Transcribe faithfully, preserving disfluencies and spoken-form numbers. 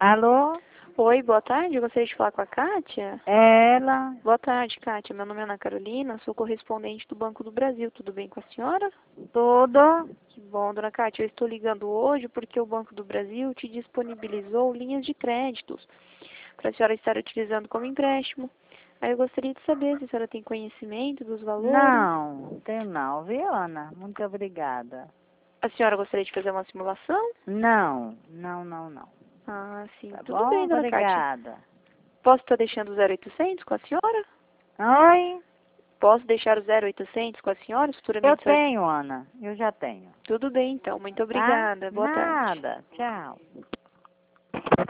Alô? Oi, boa tarde. Eu gostaria de falar com a Kátia. É ela? Boa tarde, Kátia. Meu nome é Ana Carolina, sou correspondente do Banco do Brasil. Tudo bem com a senhora? Tudo? Que bom, dona Kátia. Eu estou ligando hoje porque o Banco do Brasil te disponibilizou linhas de créditos para a senhora estar utilizando como empréstimo. Aí eu gostaria de saber se a senhora tem conhecimento dos valores. Não, tenho não, viu, Ana? Muito obrigada. A senhora gostaria de fazer uma simulação? Não, não, não, não. Ah, sim. Tá Tudo bom? bem, dona Kátia. Obrigada. Posso estar deixando o zero oitocentos com a senhora? Oi? Posso deixar o zero oitocentos com a senhora? Eu Futuramente a senhora... tenho, Ana. Eu já tenho. Tudo bem, então. Muito Tá? obrigada. Boa tarde. Nada. Tchau.